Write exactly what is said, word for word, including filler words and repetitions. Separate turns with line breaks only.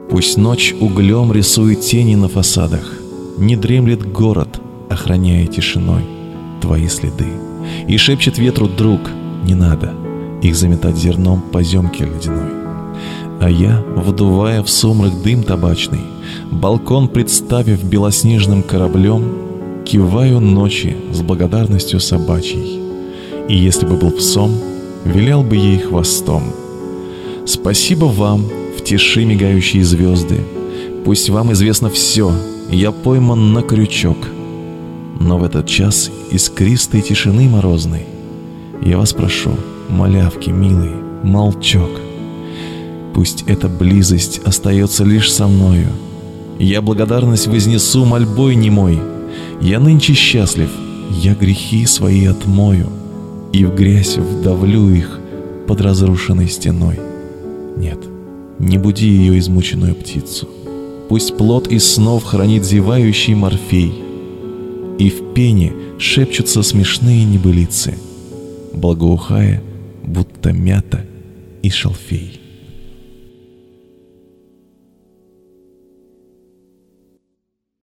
Пусть ночь углем рисует тени на фасадах, не дремлет город, охраняя тишиной твои следы. И шепчет ветру друг: не надо их заметать зерном поземки ледяной. А я, вдувая в сумрак дым табачный, балкон представив белоснежным кораблем, киваю ночи с благодарностью собачьей. И если бы был псом, вилял бы ей хвостом. Спасибо вам, в тиши мигающие звезды. Пусть вам известно все, я пойман на крючок. Но в этот час искристой тишины морозной я вас прошу, малявки милые, молчок. Пусть эта близость остается лишь со мною. Я благодарность вознесу мольбой немой. Я нынче счастлив, я грехи свои отмою и в грязь вдавлю их под разрушенной стеной. Нет, не буди ее измученную птицу. Пусть плод из снов хранит зевающий Морфей, и в пене шепчутся смешные небылицы, благоухая, будто мята и шалфей.